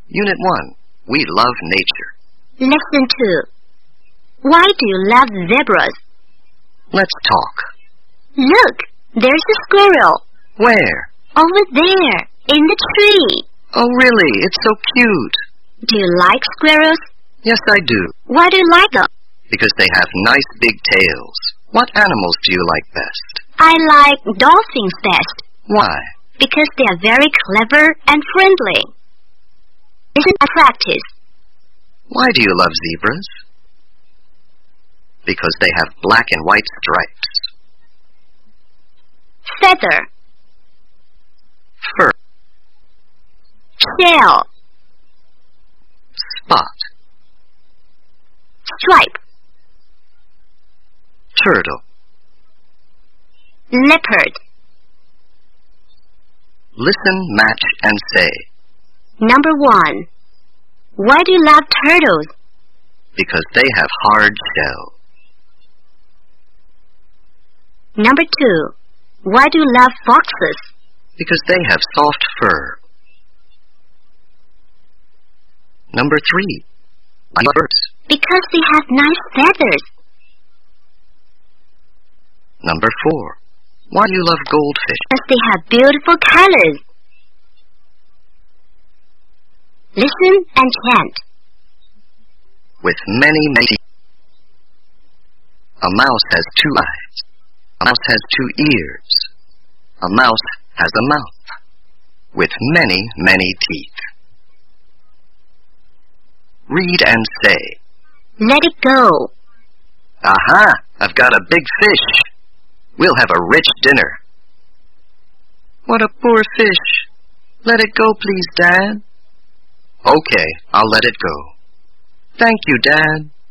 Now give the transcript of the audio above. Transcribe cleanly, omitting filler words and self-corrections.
Unit 1. We love nature. Lesson 2. Why do you love zebras? Let's talk. Look, there's a squirrel. Where? Over there, in the tree. Oh, really? It's so cute. Do you like squirrels? Yes, I do. Why do you like them? Because they have nice big tails. What animals do you like best? I like dolphins best. Why? Because they are very clever and friendly. Isn't that practice? Why do you love zebras? Because they have black and white stripes. Feather. Fur. Shell. Spot. Stripe. Turtle. Leopard. Listen, match, and say. Number 1. Why do you love turtles? Because they have hard shell. Number 2. Why do you love foxes? Because they have soft fur. Number 3. I love birds. Because they have nice feathers. Number 4. Why do you love goldfish? Because they have beautiful colors. Listen and chant. With many, many. A mouse has 2 eyes. A mouse has 2 ears. A mouse has a mouth with many, many teeth. Read and say. Let it go. Aha! I've got a big fish. We'll have a rich dinner. What a poor fish. Let it go, please, Dad. Okay, I'll let it go. Thank you, Dad.